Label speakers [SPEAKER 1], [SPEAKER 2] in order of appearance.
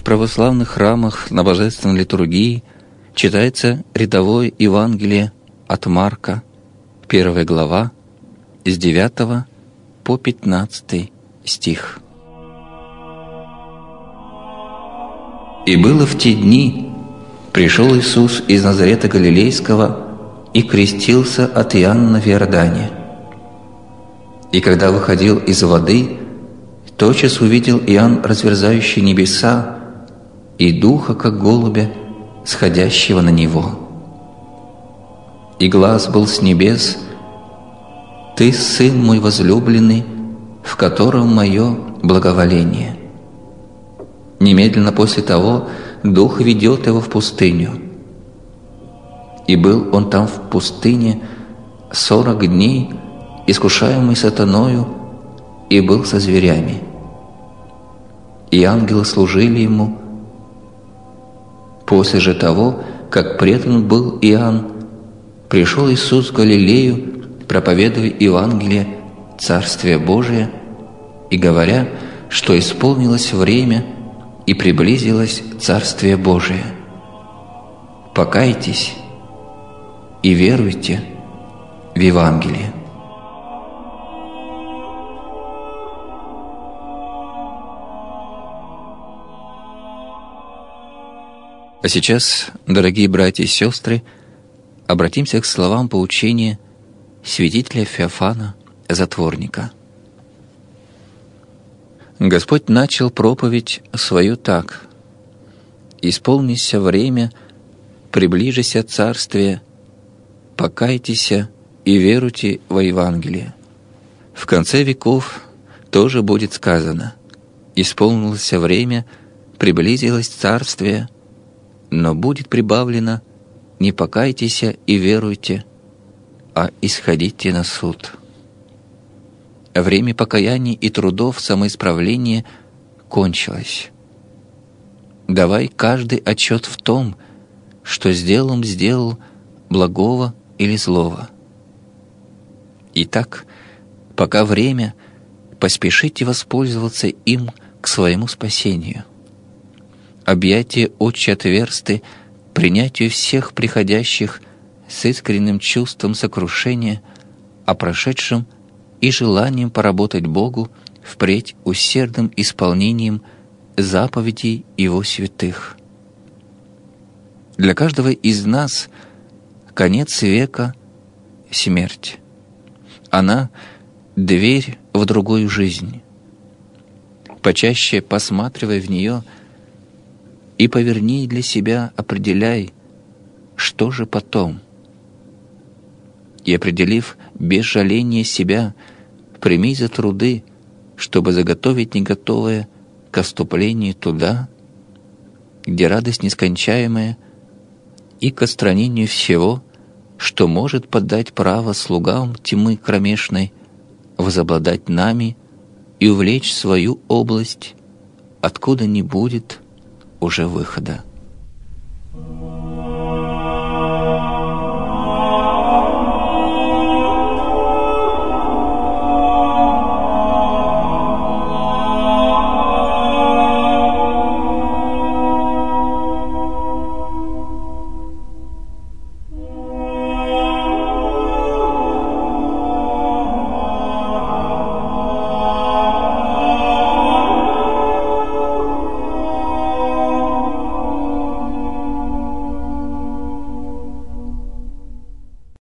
[SPEAKER 1] православных храмах на божественной литургии читается рядовое Евангелие от Марка, 1 глава, с 9 по 15 стих. «И было в те дни, пришел Иисус из Назарета Галилейского и крестился от Иоанна в Иордане. И когда выходил из воды, тотчас увидел Иоанн разверзающий небеса и духа, как голубя, сходящего на него. И глас был с небес: «Ты, Сын мой возлюбленный, в котором мое благоволение». Немедленно после того Дух ведет его в пустыню. И был он там в пустыне 40 дней, искушаемый сатаною, и был со зверями. И ангелы служили ему. После же того, как предан был Иоанн, пришел Иисус в Галилею, проповедуя Евангелие Царствия Божия и говоря, что исполнилось время и приблизилось Царствие Божие. Покайтесь и веруйте в Евангелие. А сейчас, дорогие братья и сестры, обратимся к словам поучения святителя Феофана Затворника. Господь начал проповедь свою так: «Исполнися время, приближися Царствие, покайтеся и веруйте во Евангелие». В конце веков тоже будет сказано: «Исполнилось время, приблизилось Царствие, но будет прибавлено: не покайтеся и веруйте, а исходите на суд». Время покаяний и трудов самоисправления кончилось. Давай каждый отчет в том, что сделал благого или злого. Итак, пока время, поспешите воспользоваться им к своему спасению. Объятия очи отверсты принятию всех приходящих с искренним чувством сокрушения о прошедшем и желанием поработать Богу впредь усердным исполнением заповедей Его святых. Для каждого из нас конец века — смерть. Она — дверь в другую жизнь. Почаще посматривай в нее и поверни для себя, определяй, что же потом. И, определив без жаления себя, прими за труды, чтобы заготовить неготовое к отступлению туда, где радость нескончаемая, и к отстранению всего, что может подать право слугам тьмы кромешной возобладать нами и увлечь свою область, откуда не будет уже выхода.